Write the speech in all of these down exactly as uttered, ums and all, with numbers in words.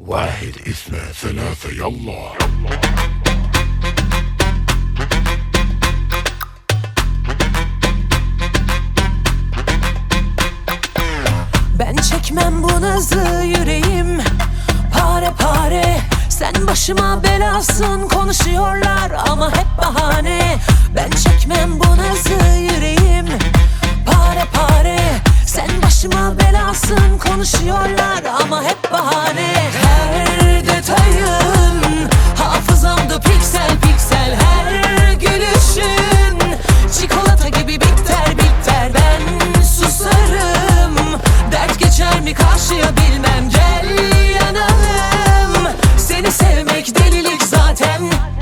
واحد اثنين ثلاثة يلا. Ben çekmem bu nazı, yüreğim pare pare. Sen başıma belasın, konuşuyorlar ama hep bahane. Ben çekmem bu nazı, yüreğim pare pare. Sen başıma belasın, konuşuyorlar ama hep bahane. Her detayın hafızamda piksel piksel. Her gülüşün çikolata gibi bitter bitter. Ben susarım, dert geçer mi karşıya bilmem. Gel yanalım, seni sevmek delilik zaten.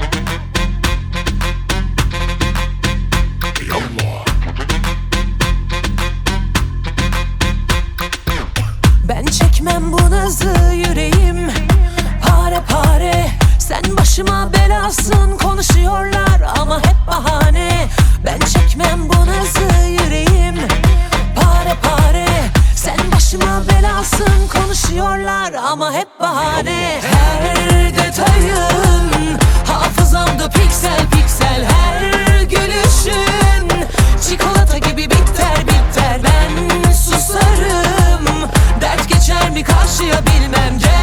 يلا. Ben çekmem bu nazı, yüreğim pare pare. Sen başıma belasın, konuşuyorlar ama hep bahane. Ben çekmem bu nazı, yüreğim pare pare. Sen başıma belasın, konuşuyorlar ama hep bahane. Her detayın hafızamda piksel piksel. Her gülüşün çikolata gibi bitter bitter. Ben susarım, dert geçer mi karşıya bilmem. Gel